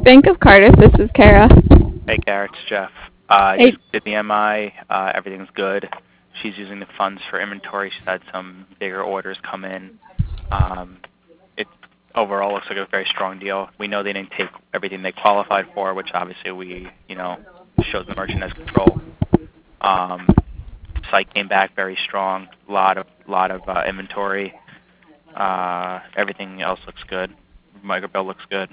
Bank of Cardiff, this is Kara. Hey, Garrett, it's Jeff. I Hey. just did the MI. Everything's good. She's using the funds for inventory. She's had some bigger orders come in. It overall looks like a very strong deal. We know they didn't take everything they qualified for, which obviously we, shows the merchandise control. Site came back very strong. Lot of inventory. Everything else looks good. Microbill looks good.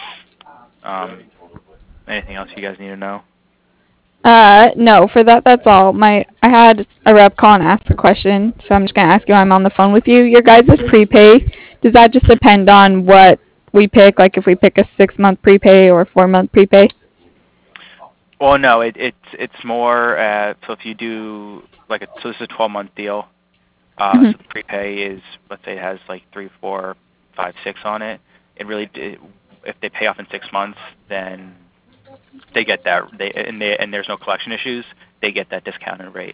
Anything else you guys need to know? No, for that's all. I had a rep call and ask a question, so I'm just gonna ask you. I'm on the phone with you. Your guys' prepay, does that just depend on what we pick? Like if we pick a 6-month prepay or a 4-month prepay? Well, no, it's more. So if you do so this is a 12-month deal. So the prepay is, let's say it has like 3, 4, 5, 6 on it. If they pay off in 6 months, then they get that. And there's no collection issues. They get that discounted rate.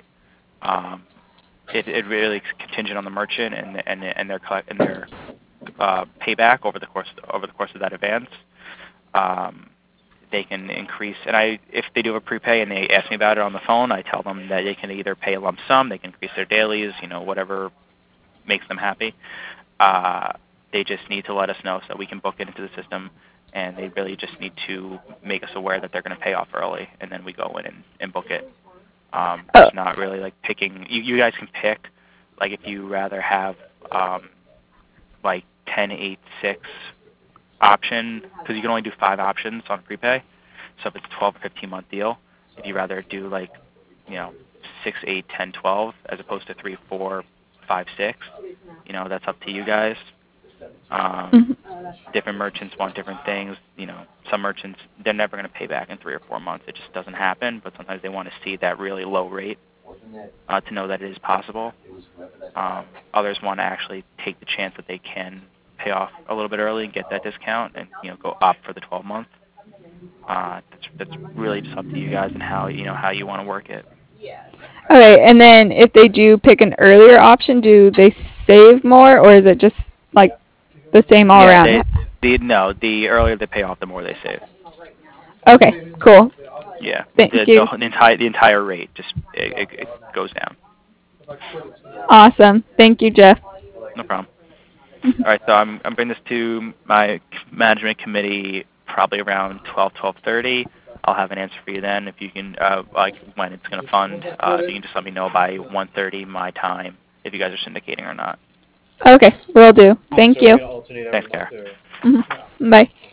It really is contingent on the merchant and their payback over the course of that advance. They can increase, and if they do a prepay and they ask me about it on the phone, I tell them that they can either pay a lump sum, they can increase their dailies, whatever makes them happy. They just need to let us know so that we can book it into the system, and they really just need to make us aware that they're going to pay off early, and then we go in and book it. It's not really like picking. You guys can pick, like if you rather have like 10, 8, 6 option, because you can only do 5 options on prepay. So if it's a 12 or 15-month deal, if you rather do 6, 8, 10, 12 as opposed to 3, 4, 5, 6, that's up to you guys. Different merchants want different things. Some merchants, they're never going to pay back in 3 or 4 months. It just doesn't happen. But sometimes they want to see that really low rate to know that it is possible. Others want to actually take the chance that they can pay off a little bit early and get that discount and go up for the 12-month. That's really just up to you guys and how you want to work it. Okay, and then if they do pick an earlier option, do they save more, or is it just like the same all around? The earlier they pay off, the more they save. Okay, cool. Yeah, Thank you. the entire rate just it goes down. Awesome. Thank you, Jeff. No problem. All right, so I'm bringing this to my management committee probably around 12:30. I'll have an answer for you then. If you can, when it's going to fund, if you can just let me know by 1:30 my time if you guys are syndicating or not. Okay, will do. Thank you. Thanks, Kara. Bye.